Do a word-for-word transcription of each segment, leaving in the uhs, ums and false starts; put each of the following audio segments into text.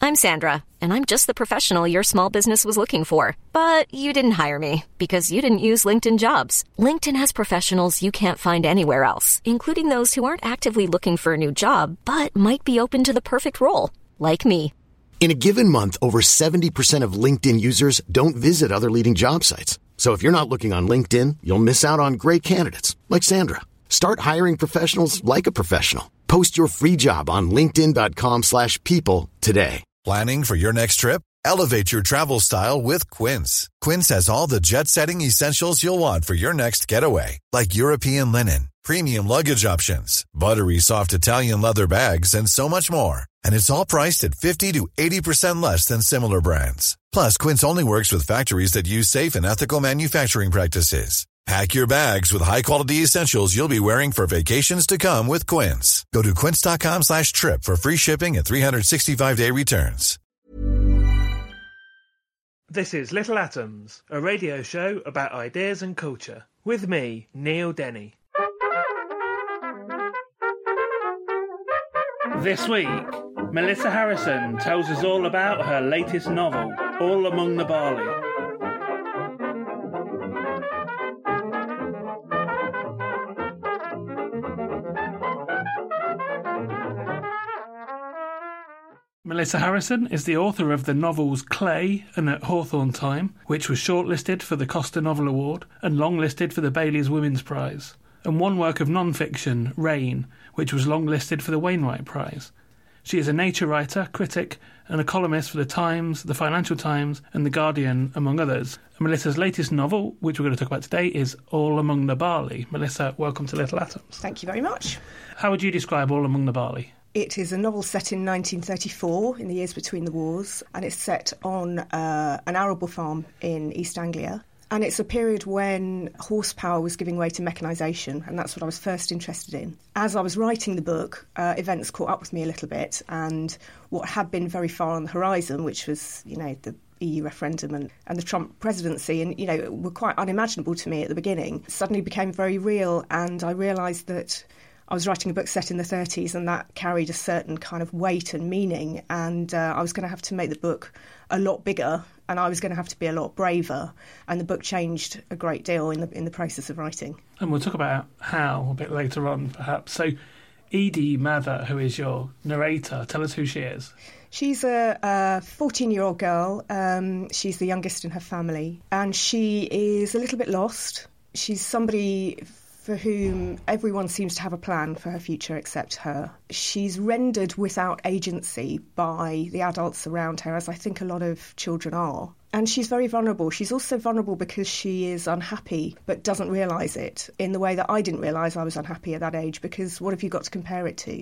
I'm Sandra, and I'm just the professional your small business was looking for. But you didn't hire me because you didn't use LinkedIn Jobs. LinkedIn has professionals you can't find anywhere else, including those who aren't actively looking for a new job, but might be open to the perfect role, like me. In a given month, over seventy percent of LinkedIn users don't visit other leading job sites. So if you're not looking on LinkedIn, you'll miss out on great candidates like Sandra. Start hiring professionals like a professional. Post your free job on linkedin.com slash people today. Planning for your next trip? Elevate your travel style with Quince. Quince has all the jet-setting essentials you'll want for your next getaway, like European linen, premium luggage options, buttery soft Italian leather bags, and so much more. And it's all priced at fifty to eighty percent less than similar brands. Plus, Quince only works with factories that use safe and ethical manufacturing practices. Pack your bags with high-quality essentials you'll be wearing for vacations to come with Quince. Go to quince.com slash trip for free shipping and three sixty-five day returns. This is Little Atoms, a radio show about ideas and culture. With me, Neil Denny. This week, Melissa Harrison tells us all about her latest novel, All Among the Barley. Melissa Harrison is the author of the novels Clay and At Hawthorne Time, which was shortlisted for the Costa Novel Award and longlisted for the Bailey's Women's Prize, and one work of non-fiction, Rain, which was longlisted for the Wainwright Prize. She is a nature writer, critic, and a columnist for The Times, The Financial Times, and The Guardian, among others. And Melissa's latest novel, which we're going to talk about today, is All Among the Barley. Melissa, welcome to Little Atoms. Thank you very much. How would you describe All Among the Barley? It is a novel set in nineteen thirty-four, in the years between the wars, and it's set on uh, an arable farm in East Anglia. And it's a period when horsepower was giving way to mechanisation, and that's what I was first interested in. As I was writing the book, uh, events caught up with me a little bit, and what had been very far on the horizon, which was, you know, the E U referendum and, and the Trump presidency, and, you know, were quite unimaginable to me at the beginning, suddenly became very real, and I realised that I was writing a book set in the thirties, and that carried a certain kind of weight and meaning, and uh, I was going to have to make the book a lot bigger, and I was going to have to be a lot braver, and the book changed a great deal in the in the process of writing. And we'll talk about how a bit later on, perhaps. So, Edie Mather, who is your narrator, tell us who she is. She's a fourteen-year-old girl. Um, she's the youngest in her family, and she is a little bit lost. She's somebody for whom everyone seems to have a plan for her future except her. She's rendered without agency by the adults around her, as I think a lot of children are. And she's very vulnerable. She's also vulnerable because she is unhappy but doesn't realise it in the way that I didn't realise I was unhappy at that age, because what have you got to compare it to?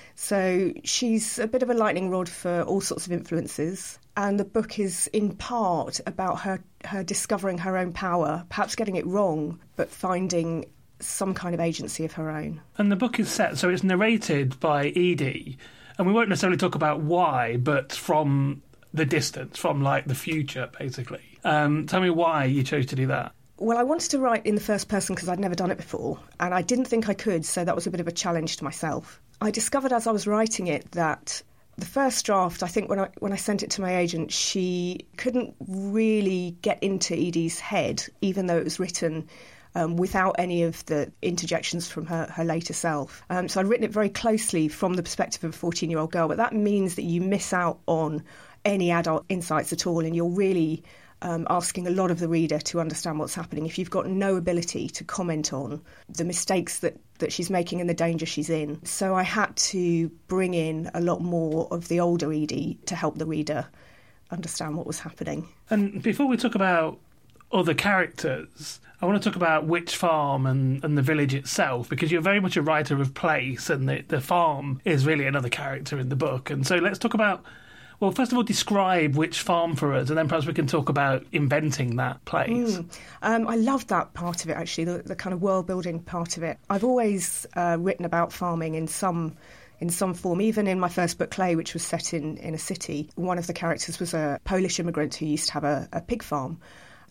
So she's a bit of a lightning rod for all sorts of influences. And the book is in part about her, her discovering her own power, perhaps getting it wrong, but finding some kind of agency of her own. And the book is set, so it's narrated by Edie, and we won't necessarily talk about why, but from the distance, from like the future, basically. Um, tell me why you chose to do that. Well, I wanted to write in the first person because I'd never done it before, and I didn't think I could, so that was a bit of a challenge to myself. I discovered as I was writing it that the first draft, I think when I when I sent it to my agent, she couldn't really get into Edie's head, even though it was written Um, without any of the interjections from her, her later self. Um, so I'd written it very closely from the perspective of a fourteen-year-old girl, but that means that you miss out on any adult insights at all, and you're really um, asking a lot of the reader to understand what's happening if you've got no ability to comment on the mistakes that, that she's making and the danger she's in. So I had to bring in a lot more of the older Edie to help the reader understand what was happening. And before we talk about other characters, I want to talk about Wych Farm and, and the village itself, because you're very much a writer of place, and the, the farm is really another character in the book. And so let's talk about, well, first of all, describe Wych Farm for us, and then perhaps we can talk about inventing that place. Mm. Um, I loved that part of it, actually, the, the kind of world-building part of it. I've always uh, written about farming in some in some form. Even in my first book, Clay, which was set in, in a city, one of the characters was a Polish immigrant who used to have a, a pig farm.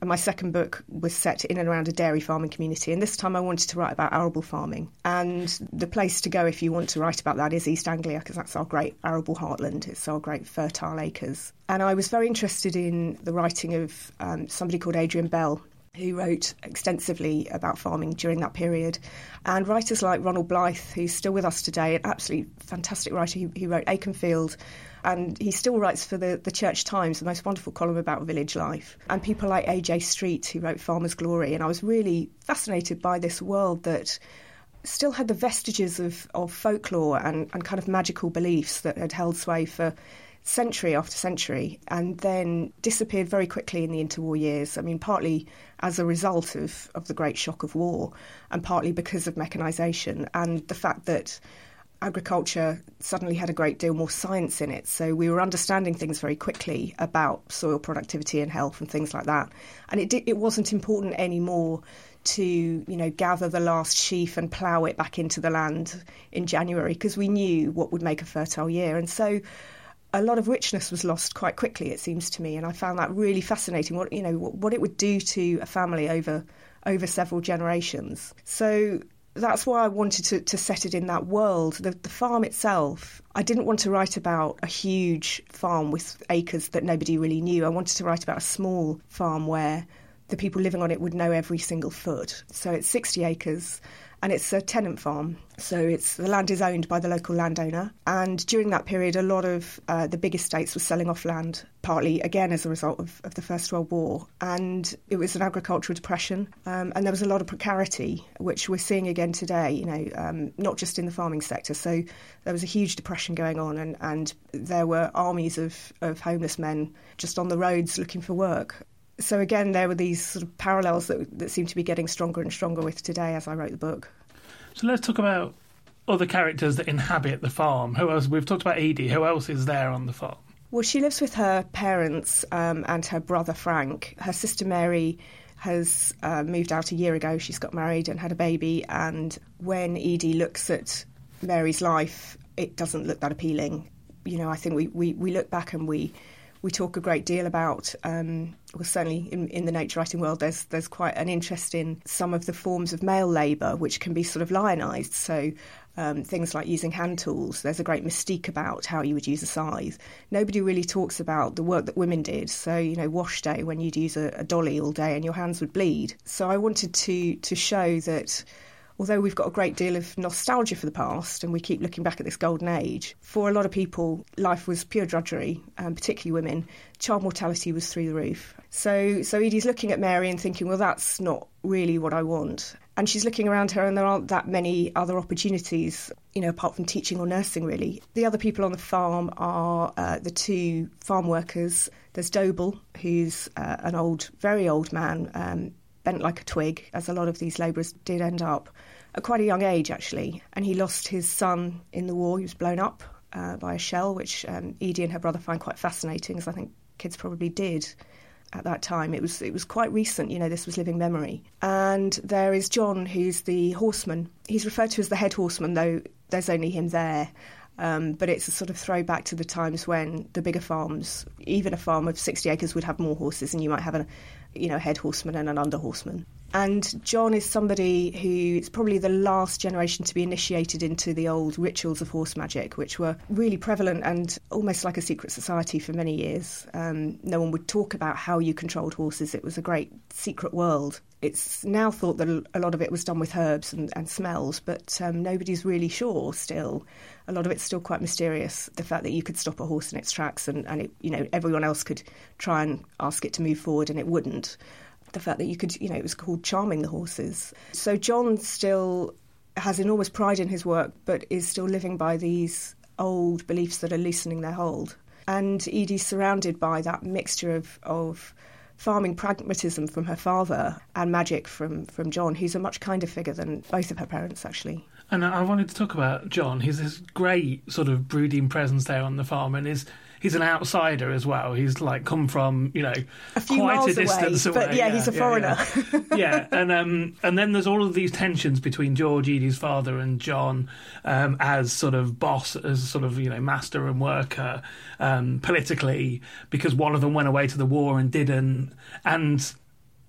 And my second book was set in and around a dairy farming community. And this time I wanted to write about arable farming. And the place to go if you want to write about that is East Anglia, because that's our great arable heartland. It's our great fertile acres. And I was very interested in the writing of um, somebody called Adrian Bell, who wrote extensively about farming during that period. And writers like Ronald Blythe, who's still with us today, an absolutely fantastic writer. He, he wrote Akenfield, and he still writes for the, the Church Times, the most wonderful column about village life. And people like A J Street, who wrote Farmer's Glory. And I was really fascinated by this world that still had the vestiges of, of folklore and, and kind of magical beliefs that had held sway for century after century, and then disappeared very quickly in the interwar years. I mean, partly as a result of, of the great shock of war, and partly because of mechanisation and the fact that agriculture suddenly had a great deal more science in it. So we were understanding things very quickly about soil productivity and health and things like that. And it did, it wasn't important anymore to, you know, gather the last sheaf and plough it back into the land in January, because we knew what would make a fertile year. And so a lot of richness was lost quite quickly, it seems to me, and I found that really fascinating. What you know, what, what it would do to a family over over several generations. So that's why I wanted to, to set it in that world. The, the farm itself, I didn't want to write about a huge farm with acres that nobody really knew. I wanted to write about a small farm where the people living on it would know every single foot. So it's sixty acres. And it's a tenant farm, so it's the land is owned by the local landowner. And during that period, a lot of uh, the big estates were selling off land, partly, again, as a result of, of the First World War. And it was an agricultural depression, um, and there was a lot of precarity, which we're seeing again today, you know, um, not just in the farming sector. So there was a huge depression going on, and, and there were armies of, of homeless men just on the roads looking for work. So again, there were these sort of parallels that, that seem to be getting stronger and stronger with today as I wrote the book. So let's talk about other characters that inhabit the farm. Who else? We've talked about Edie. Who else is there on the farm? Well, she lives with her parents um, and her brother Frank. Her sister Mary has uh, moved out a year ago. She's got married and had a baby. And when Edie looks at Mary's life, it doesn't look that appealing. You know, I think we, we, we look back and we... We talk a great deal about, um, well, certainly in, in the nature writing world, there's there's quite an interest in some of the forms of male labour, which can be sort of lionised. So um, things like using hand tools, there's a great mystique about how you would use a scythe. Nobody really talks about the work that women did. So, you know, wash day, when you'd use a, a dolly all day and your hands would bleed. So I wanted to to show that although we've got a great deal of nostalgia for the past and we keep looking back at this golden age, for a lot of people, life was pure drudgery, um, particularly women. Child mortality was through the roof. So, so Edie's looking at Mary and thinking, well, that's not really what I want. And she's looking around her and there aren't that many other opportunities, you know, apart from teaching or nursing, really. The other people on the farm are uh, the two farm workers. There's Doble, who's uh, an old, very old man, um, bent like a twig, as a lot of these labourers did end up, at quite a young age, actually. And he lost his son in the war. He was blown up uh, by a shell, which um, Edie and her brother find quite fascinating, as I think kids probably did at that time. It was it was quite recent, you know, this was living memory. And there is John, who's the horseman. He's referred to as the head horseman, though there's only him there. Um, but it's a sort of throwback to the times when the bigger farms, even a farm of sixty acres, would have more horses, and you might have a, you know, a head horseman and an under horseman. And John is somebody who is probably the last generation to be initiated into the old rituals of horse magic, which were really prevalent and almost like a secret society for many years. Um, no one would talk about how you controlled horses. It was a great secret world. It's now thought that a lot of it was done with herbs and, and smells, but um, nobody's really sure still. A lot of it's still quite mysterious, the fact that you could stop a horse in its tracks and, and it, you know, everyone else could try and ask it to move forward and it wouldn't. The fact that you could, you know, it was called charming the horses. So John still has enormous pride in his work, but is still living by these old beliefs that are loosening their hold. And Edie's surrounded by that mixture of, of farming pragmatism from her father and magic from, from John, who's a much kinder figure than both of her parents, actually. And I wanted to talk about John. He's this great sort of brooding presence there on the farm, and is he's an outsider as well. He's like come from, you know, a few quite miles a distance away, away. But yeah, yeah he's a yeah, foreigner. Yeah, yeah. and um, and then there's all of these tensions between George, Edie's father, and John um, as sort of boss, as sort of, you know, master and worker um, politically, because one of them went away to the war and didn't, and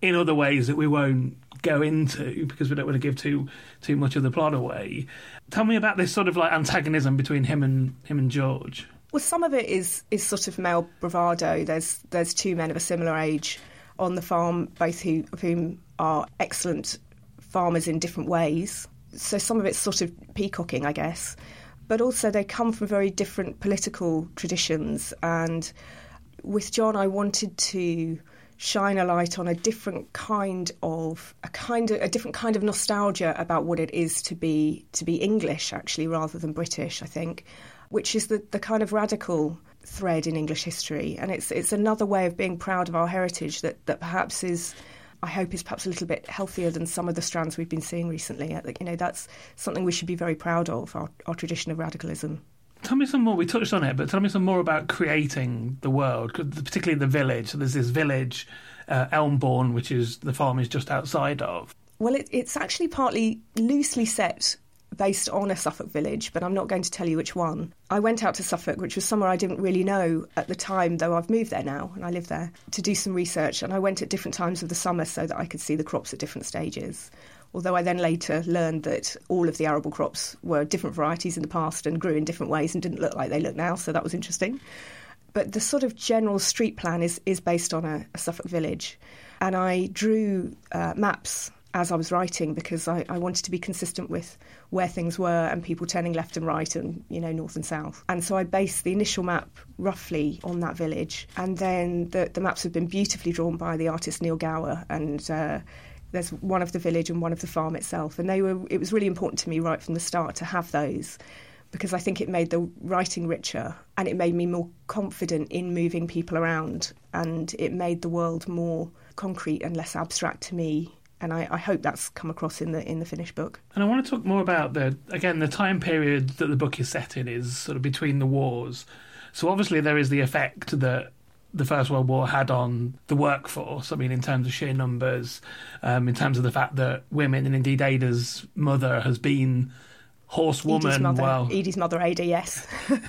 in other ways that we won't go into because we don't want to give too too much of the plot away. Tell me about this sort of like antagonism between him and him and George. Well, some of it is is sort of male bravado. There's there's two men of a similar age on the farm, both who, of whom are excellent farmers in different ways. So some of it's sort of peacocking, I guess. But also they come from very different political traditions. And with John, I wanted to shine a light on a different kind of a kind of a different kind of nostalgia about what it is to be to be English, actually, rather than British, I think, which is the, the kind of radical thread in English history. And it's it's another way of being proud of our heritage that, that perhaps is, I hope, is perhaps a little bit healthier than some of the strands we've been seeing recently. You know, that's something we should be very proud of, our, our tradition of radicalism. Tell me some more, we touched on it, but tell me some more about creating the world, particularly the village. So there's this village, uh, Elmbourne, which is the farm is just outside of. Well, it, it's actually partly loosely set based on a Suffolk village, but I'm not going to tell you which one. I went out to Suffolk, which was somewhere I didn't really know at the time, though I've moved there now and I live there, to do some research. And I went at different times of the summer so that I could see the crops at different stages. Although I then later learned that all of the arable crops were different varieties in the past and grew in different ways and didn't look like they look now, so that was interesting. But the sort of general street plan is, is based on a, a Suffolk village. And I drew uh, maps as I was writing because I, I wanted to be consistent with where things were and people turning left and right and, you know, north and south. And so I based the initial map roughly on that village. And then the, the maps have been beautifully drawn by the artist Neil Gower, and uh, there's one of the village and one of the farm itself. And they were. It was really important to me right from the start to have those, because I think it made the writing richer and it made me more confident in moving people around, and it made the world more concrete and less abstract to me. And I, I hope that's come across in the in the finished book. And I want to talk more about the again the time period that the book is set in is sort of between the wars. So obviously there is the effect that the First World War had on the workforce. I mean, in terms of sheer numbers, um, in terms of the fact that women, and indeed Ada's mother has been horsewoman. Edie's mother, while Edie's mother Ada, yes.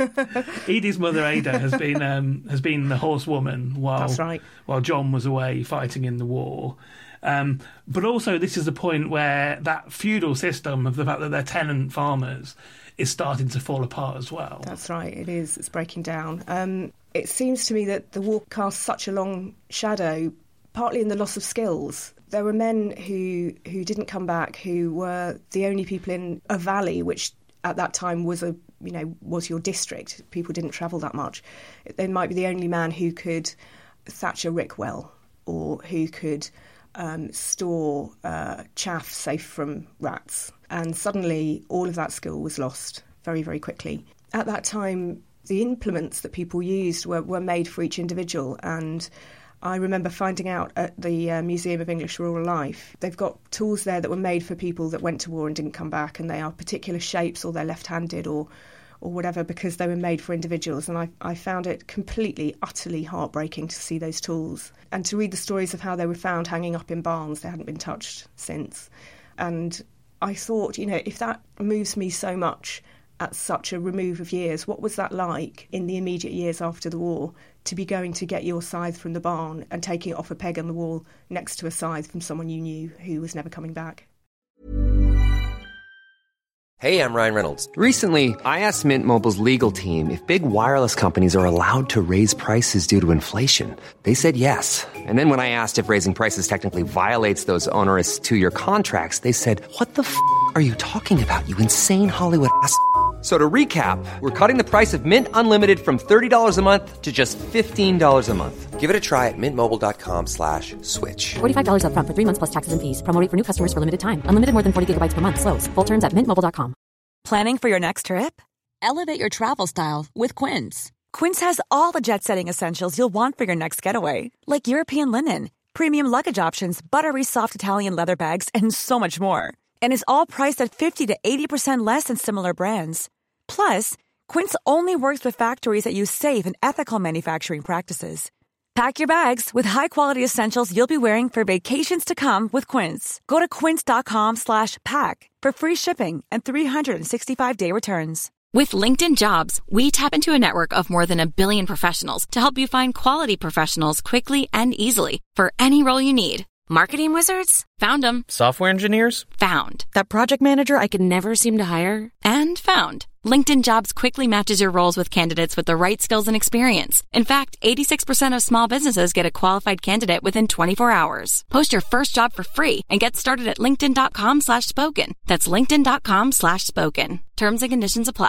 Edie's mother Ada has been um, has been the horsewoman while That's right. while John was away fighting in the war. Um, but also, this is the point where that feudal system of the fact that they're tenant farmers is starting to fall apart as well. That's right, it is. It's breaking down. Um, it seems to me that the war casts such a long shadow, partly in the loss of skills. There were men who, who didn't come back, who were the only people in a valley, which at that time was a you know was your district. People didn't travel that much. They might be the only man who could thatch a rick well, or who could Um, store uh, chaff safe from rats. And suddenly all of that skill was lost very, very quickly. At that time, the implements that people used were, were made for each individual. And I remember finding out at the uh, Museum of English Rural Life, they've got tools there that were made for people that went to war and didn't come back, and they are particular shapes, or they're left-handed or or whatever, because they were made for individuals. And I, I found it completely, utterly heartbreaking to see those tools and to read the stories of how they were found hanging up in barns. They hadn't been touched since. And I thought, you know, if that moves me so much at such a remove of years, what was that like in the immediate years after the war, to be going to get your scythe from the barn and taking it off a peg on the wall next to a scythe from someone you knew who was never coming back? Hey, I'm Ryan Reynolds. Recently, I asked Mint Mobile's legal team if big wireless companies are allowed to raise prices due to inflation. They said yes. And then when I asked if raising prices technically violates those onerous two-year contracts, they said, what the f*** are you talking about, you insane Hollywood ass f- So to recap, we're cutting the price of Mint Unlimited from thirty dollars a month to just fifteen dollars a month. Give it a try at mintmobile.com slash switch. forty-five dollars up front for three months plus taxes and fees. Promo rate for new customers for limited time. Unlimited more than forty gigabytes per month. Slows full terms at mint mobile dot com. Planning for your next trip? Elevate your travel style with Quince. Quince has all the jet-setting essentials you'll want for your next getaway, like European linen, premium luggage options, buttery soft Italian leather bags, and so much more. And is all priced at fifty to eighty percent less than similar brands. Plus, Quince only works with factories that use safe and ethical manufacturing practices. Pack your bags with high-quality essentials you'll be wearing for vacations to come with Quince. Go to quince.com slash pack for free shipping and three sixty-five day returns. With LinkedIn Jobs, we tap into a network of more than a billion professionals to help you find quality professionals quickly and easily for any role you need. Marketing wizards? Found them. Software engineers? Found. That project manager I could never seem to hire? And found. LinkedIn Jobs quickly matches your roles with candidates with the right skills and experience. In fact, eighty-six percent of small businesses get a qualified candidate within twenty-four hours. Post your first job for free and get started at linkedin.com slash spoken. That's linkedin.com slash spoken. Terms and conditions apply.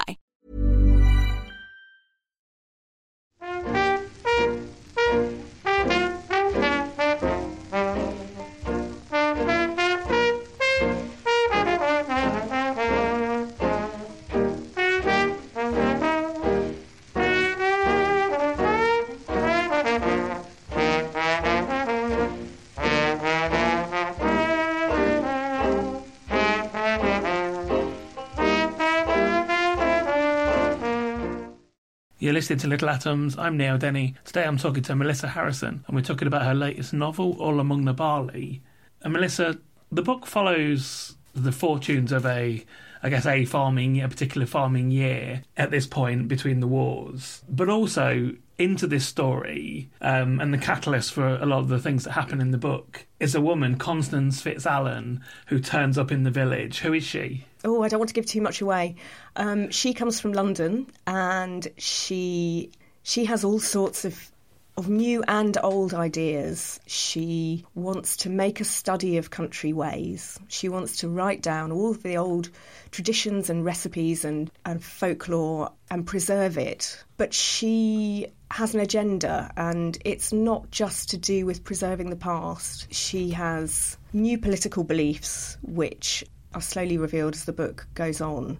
You're listening to Little Atoms. I'm Neil Denny. Today I'm talking to Melissa Harrison, and we're talking about her latest novel, All Among the Barley. And Melissa, the book follows the fortunes of a, I guess, a farming, a particular farming year at this point between the wars, but also into this story, um, and the catalyst for a lot of the things that happen in the book is a woman, Constance Fitzalan, who turns up in the village. Who is she? Oh, I don't want to give too much away. Um, she comes from London, and she she has all sorts of of new and old ideas. She wants to make a study of country ways. She wants to write down all of the old traditions and recipes and, and folklore and preserve it. But she has an agenda, and it's not just to do with preserving the past. She has new political beliefs, which are slowly revealed as the book goes on.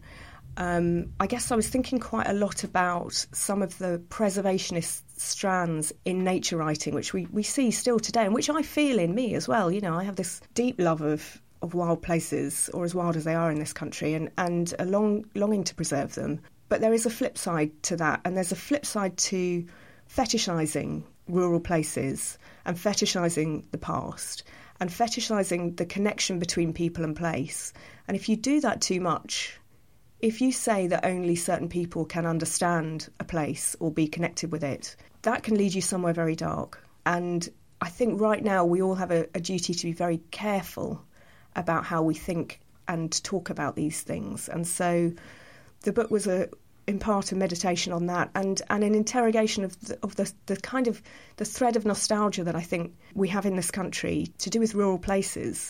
Um, I guess I was thinking quite a lot about some of the preservationist strands in nature writing, which we, we see still today, and which I feel in me as well. You know, I have this deep love of, of wild places, or as wild as they are in this country, and, and a long longing to preserve them. But there is a flip side to that, and there's a flip side to fetishising rural places and fetishising the past and fetishising the connection between people and place. And if you do that too much, if you say that only certain people can understand a place or be connected with it, that can lead you somewhere very dark. And I think right now we all have a, a duty to be very careful about how we think and talk about these things. And so the book was a in part a meditation on that, and, and an interrogation of the, of the the kind of the thread of nostalgia that I think we have in this country to do with rural places,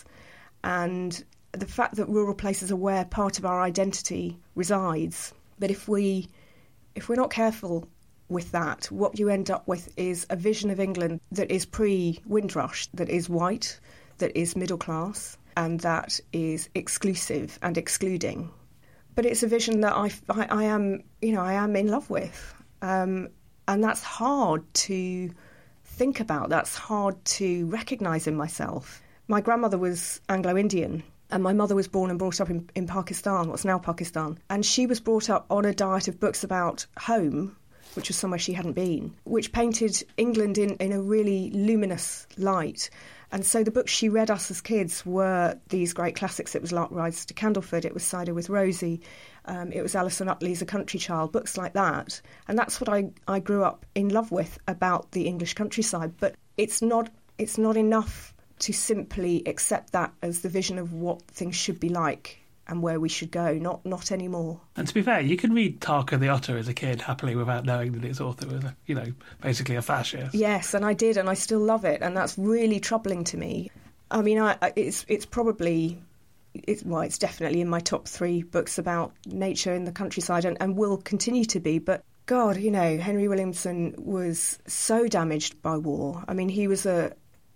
and the fact that rural places are where part of our identity resides. But if we if we're not careful with that, what you end up with is a vision of England that is pre-Windrush, that is white, that is middle class, and that is exclusive and excluding. But it's a vision that I, I, I am, you know, I am in love with, um, and that's hard to think about. That's hard to recognise in myself. My grandmother was Anglo-Indian, and my mother was born and brought up in, in Pakistan, what's now Pakistan, and she was brought up on a diet of books about home, which was somewhere she hadn't been, which painted England in, in a really luminous light. And so the books she read us as kids were these great classics. It was Lark Rides to Candleford, it was Cider with Rosie, um, it was Alison Utley's A Country Child, books like that. And that's what I, I grew up in love with about the English countryside. But it's not it's not enough to simply accept that as the vision of what things should be like and where we should go, not not anymore. And to be fair, you can read Tarka the Otter as a kid happily without knowing that its author was, a, you know, basically a fascist. Yes, and I did, and I still love it, and that's really troubling to me. I mean, I, it's it's probably, it's, well, it's definitely in my top three books about nature in the countryside, and, and will continue to be, but God, you know, Henry Williamson was so damaged by war. I mean, he was a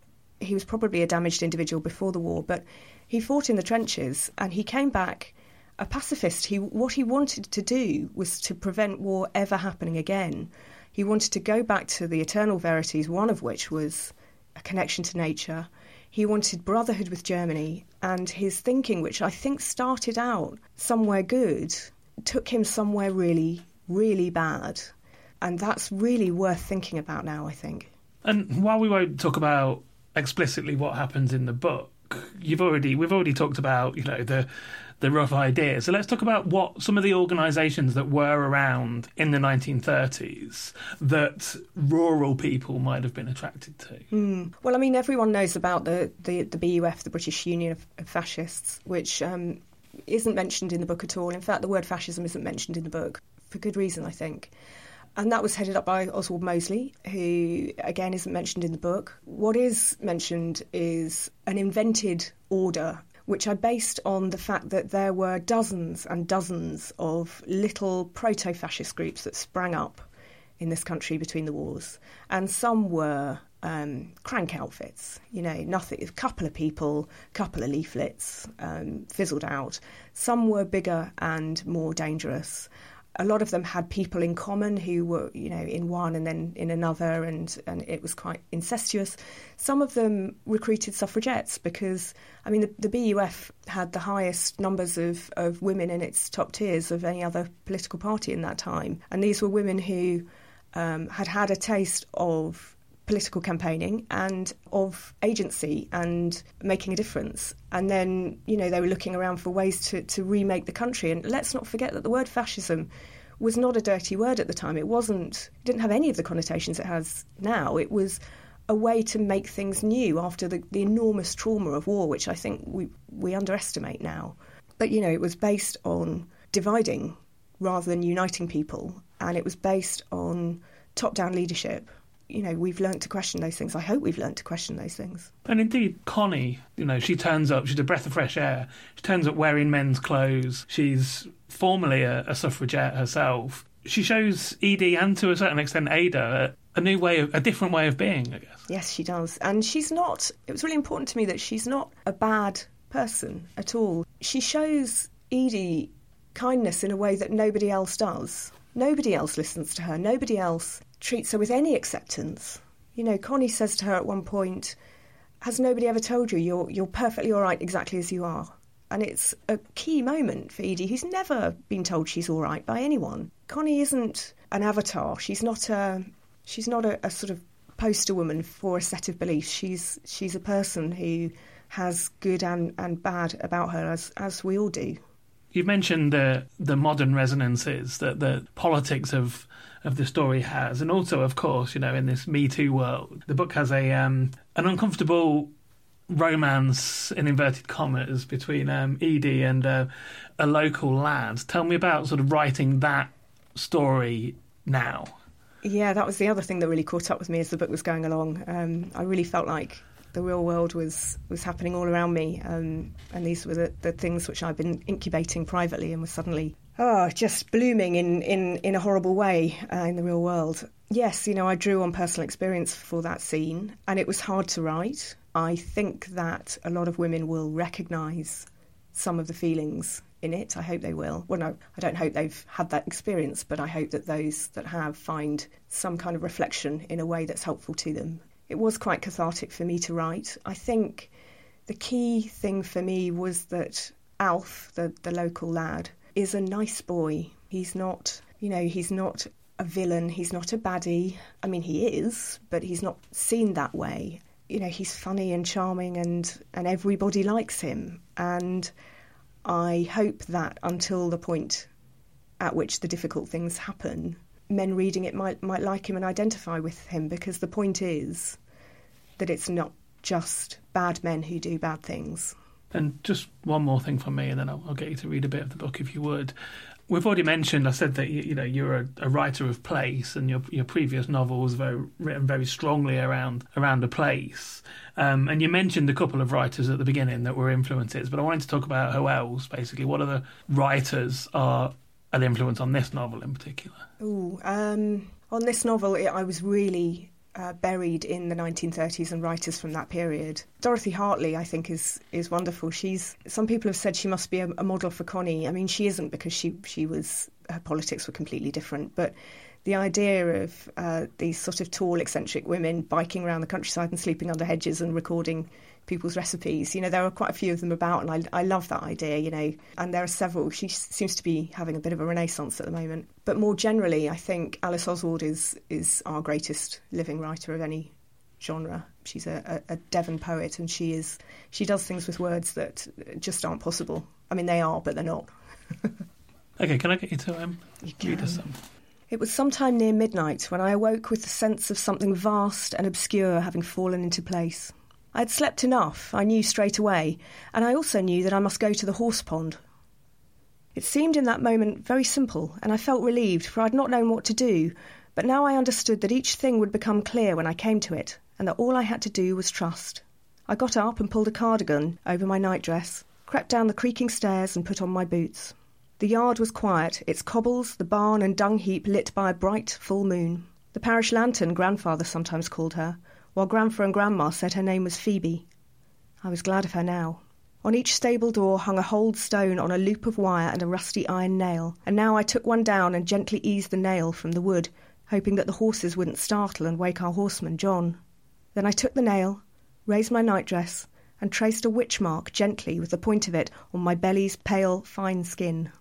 he was probably a damaged individual before the war, but he fought in the trenches, and he came back a pacifist. He, what he wanted to do was to prevent war ever happening again. He wanted to go back to the eternal verities, one of which was a connection to nature. He wanted brotherhood with Germany, and his thinking, which I think started out somewhere good, took him somewhere really, really bad. And that's really worth thinking about now, I think. And while we won't talk about explicitly what happens in the book, You've already we've already talked about, you know, the the rough idea. So let's talk about what some of the organisations that were around in the nineteen thirties that rural people might have been attracted to. Mm. Well, I mean, everyone knows about the, the, the B U F, the British Union of, of Fascists, which um, isn't mentioned in the book at all. In fact, the word fascism isn't mentioned in the book, for good reason, I think. And that was headed up by Oswald Mosley, who, again, isn't mentioned in the book. What is mentioned is an invented order, which I based on the fact that there were dozens and dozens of little proto-fascist groups that sprang up in this country between the wars. And some were um, crank outfits, you know, nothing, a couple of people, a couple of leaflets, um, fizzled out. Some were bigger and more dangerous. A lot of them had people in common who were, you know, in one and then in another, and, and it was quite incestuous. Some of them recruited suffragettes because, I mean, the, the B U F had the highest numbers of, of women in its top tiers of any other political party in that time. And these were women who um, had had a taste of political campaigning and of agency and making a difference. And then, you know, they were looking around for ways to, to remake the country. And let's not forget that the word fascism was not a dirty word at the time. It wasn't, it didn't have any of the connotations it has now. It was a way to make things new after the, the enormous trauma of war, which I think we, we underestimate now. But, you know, it was based on dividing rather than uniting people. And it was based on top-down leadership. You know, we've learnt to question those things. I hope we've learnt to question those things. And indeed, Connie, you know, she turns up, she's a breath of fresh air. She turns up wearing men's clothes. She's formerly a, a suffragette herself. She shows Edie and, to a certain extent, Ada, a, a new way, of, a different way of being, I guess. Yes, she does. And she's not, it was really important to me that she's not a bad person at all. She shows Edie kindness in a way that nobody else does. Nobody else listens to her. Nobody else treats her with any acceptance. You know, Connie says to her at one point, has nobody ever told you you're you're perfectly all right exactly as you are? And it's a key moment for Edie, who's never been told she's all right by anyone. Connie isn't an avatar. She's not a she's not a, a sort of poster woman for a set of beliefs. She's she's a person who has good and, and bad about her, as as we all do. You've mentioned the the modern resonances that the politics of of the story has, and also, of course, you know, in this Me Too world, the book has a um, an uncomfortable romance in inverted commas between um, Edie and uh, a local lad. Tell me about sort of writing that story now. Yeah, that was the other thing that really caught up with me as the book was going along. Um, I really felt like the real world was, was happening all around me, um, and these were the, the things which I'd been incubating privately and was suddenly oh, just blooming in, in, in a horrible way uh, in the real world. Yes, you know, I drew on personal experience for that scene, and it was hard to write. I think that a lot of women will recognise some of the feelings in it. I hope they will. Well, no, I don't hope they've had that experience, but I hope that those that have find some kind of reflection in a way that's helpful to them. It was quite cathartic for me to write. I think the key thing for me was that Alf, the, the local lad, is a nice boy. He's not, you know, he's not a villain. He's not a baddie. I mean, he is, but he's not seen that way. You know, he's funny and charming, and, and everybody likes him. And I hope that until the point at which the difficult things happen, men reading it might might like him and identify with him, because the point is that it's not just bad men who do bad things. And just one more thing from me, and then I'll, I'll get you to read a bit of the book if you would. We've already mentioned, I said that you, you know you're a, a writer of place, and your your previous novel was very written very strongly around around a place. Um, and you mentioned a couple of writers at the beginning that were influences, but I wanted to talk about who else. Basically, what other writers are an influence on this novel in particular? Ooh, um, on this novel, it, I was really uh, buried in the nineteen thirties and writers from that period. Dorothy Hartley, I think, is is wonderful. She's some people have said she must be a, a model for Connie. I mean, she isn't, because she she was her politics were completely different. But the idea of uh, these sort of tall, eccentric women biking around the countryside and sleeping under hedges and recording people's recipes, you know, there are quite a few of them about, and I, I love that idea, you know, and there are several. She seems to be having a bit of a renaissance at the moment. But more generally, I think Alice Oswald is is our greatest living writer of any genre. She's a, a, a Devon poet, and she is she does things with words that just aren't possible I mean, they are, but they're not. Okay, can I get you to um, You read us can. some? It was sometime near midnight when I awoke with the sense of something vast and obscure having fallen into place. I had slept enough, I knew straight away, and I also knew that I must go to the horse pond. It seemed in that moment very simple, and I felt relieved, for I had not known what to do, but now I understood that each thing would become clear when I came to it, and that all I had to do was trust. I got up and pulled a cardigan over my nightdress, crept down the creaking stairs and put on my boots. The yard was quiet, its cobbles, the barn and dung heap lit by a bright, full moon. The parish lantern, grandfather sometimes called her, while grandfa and grandma said her name was Phoebe. I was glad of her now. On each stable door hung a hold stone on a loop of wire and a rusty iron nail, and now I took one down and gently eased the nail from the wood, hoping that the horses wouldn't startle and wake our horseman, John. Then I took the nail, raised my nightdress, and traced a witch mark gently with the point of it on my belly's pale, fine skin.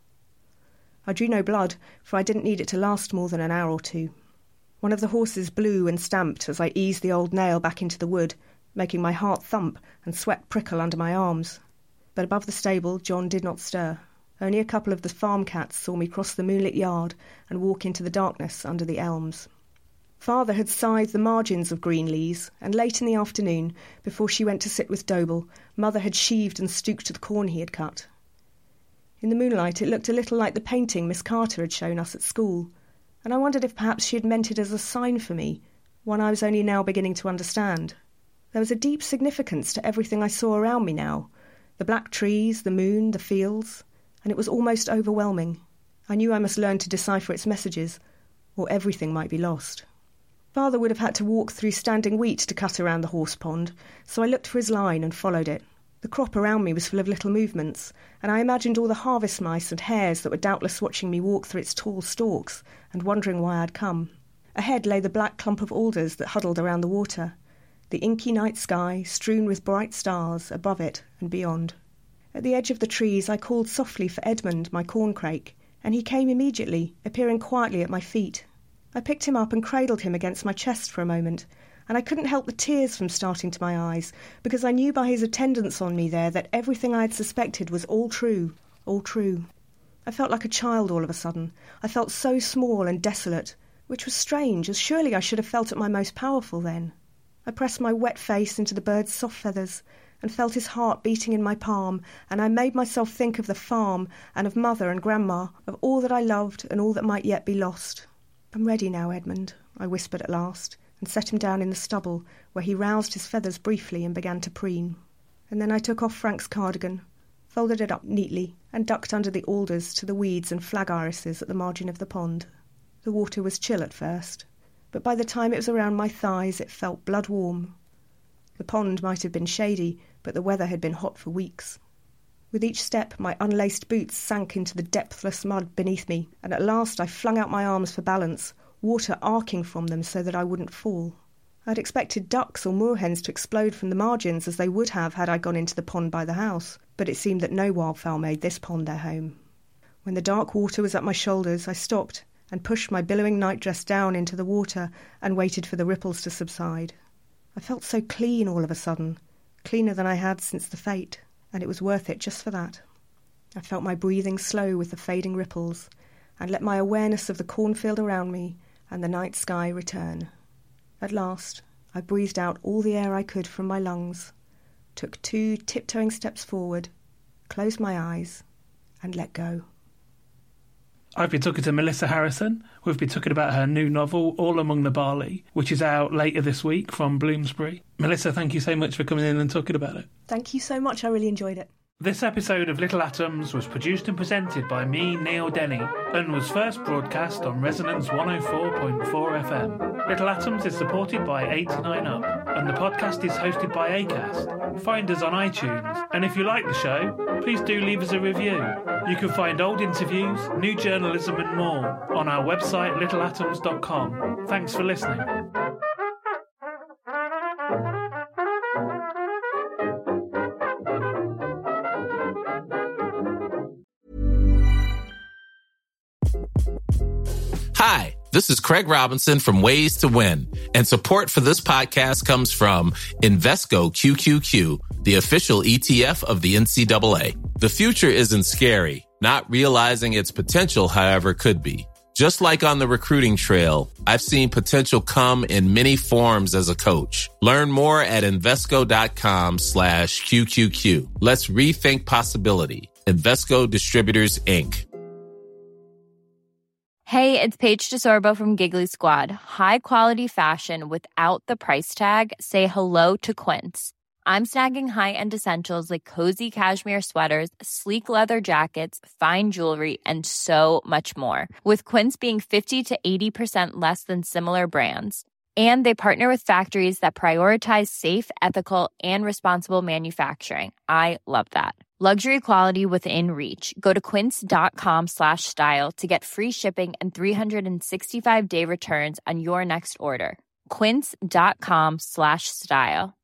I drew no blood, for I didn't need it to last more than an hour or two. One of the horses blew and stamped as I eased the old nail back into the wood, making my heart thump and sweat prickle under my arms. But above the stable, John did not stir. Only a couple of the farm cats saw me cross the moonlit yard and walk into the darkness under the elms. Father had scythed the margins of green leas, and late in the afternoon, before she went to sit with Doble, Mother had sheaved and stooked the corn he had cut. In the moonlight it looked a little like the painting Miss Carter had shown us at school, and I wondered if perhaps she had meant it as a sign for me, one I was only now beginning to understand. There was a deep significance to everything I saw around me now, the black trees, the moon, the fields, and it was almost overwhelming. I knew I must learn to decipher its messages, or everything might be lost. Father would have had to walk through standing wheat to cut around the horse pond, so I looked for his line and followed it. The crop around me was full of little movements, and I imagined all the harvest mice and hares that were doubtless watching me walk through its tall stalks and wondering why I'd come. Ahead lay the black clump of alders that huddled around the water, the inky night sky strewn with bright stars above it and beyond. At the edge of the trees I called softly for Edmund, my corncrake, and he came immediately, appearing quietly at my feet. I picked him up and cradled him against my chest for a moment, and I couldn't help the tears from starting to my eyes, because I knew by his attendance on me there that everything I had suspected was all true, all true. I felt like a child all of a sudden. I felt so small and desolate, which was strange, as surely I should have felt at my most powerful then. I pressed my wet face into the bird's soft feathers, and felt his heart beating in my palm, and I made myself think of the farm, and of Mother and Grandma, of all that I loved and all that might yet be lost. "I'm ready now, Edmund," I whispered at last, and set him down in the stubble, where he roused his feathers briefly and began to preen. And then I took off Frank's cardigan, folded it up neatly, and ducked under the alders to the weeds and flag irises at the margin of the pond. The water was chill at first, but by the time it was around my thighs it felt blood-warm. The pond might have been shady, but the weather had been hot for weeks. With each step my unlaced boots sank into the depthless mud beneath me, and at last I flung out my arms for balance, water arcing from them so that I wouldn't fall. I had expected ducks or moorhens to explode from the margins as they would have had I gone into the pond by the house, but it seemed that no wildfowl made this pond their home. When the dark water was at my shoulders, I stopped and pushed my billowing nightdress down into the water and waited for the ripples to subside. I felt so clean all of a sudden, cleaner than I had since the fete, and it was worth it just for that. I felt my breathing slow with the fading ripples, and let my awareness of the cornfield around me and the night sky return. At last I breathed out all the air I could from my lungs, took two tiptoeing steps forward, closed my eyes, and let go. I've been talking to Melissa Harrison. We've been talking about her new novel, All Among the Barley, which is out later this week from Bloomsbury. Melissa, thank you so much for coming in and talking about it. Thank you so much. I really enjoyed it. This episode of Little Atoms was produced and presented by me, Neil Denny, and was first broadcast on Resonance one oh four point four F M. Little Atoms is supported by eighty-nine up, and the podcast is hosted by Acast. Find us on iTunes, and if you like the show, please do leave us a review. You can find old interviews, new journalism and more on our website little atoms dot com. Thanks for listening. Hi, this is Craig Robinson from Ways to Win, and support for this podcast comes from Invesco Q Q Q, the official E T F of the N C double A. The future isn't scary. Not realizing its potential, however, could be. Just like on the recruiting trail, I've seen potential come in many forms as a coach. Learn more at Invesco.com slash QQQ. Let's rethink possibility. Invesco Distributors, Incorporated. Hey, it's Paige DeSorbo from Giggly Squad. High quality fashion without the price tag. Say hello to Quince. I'm snagging high-end essentials like cozy cashmere sweaters, sleek leather jackets, fine jewelry, and so much more. With Quince being fifty to eighty percent less than similar brands. And they partner with factories that prioritize safe, ethical, and responsible manufacturing. I love that. Luxury quality within reach. Go to quince.com slash style to get free shipping and three sixty-five day returns on your next order. Quince.com slash style.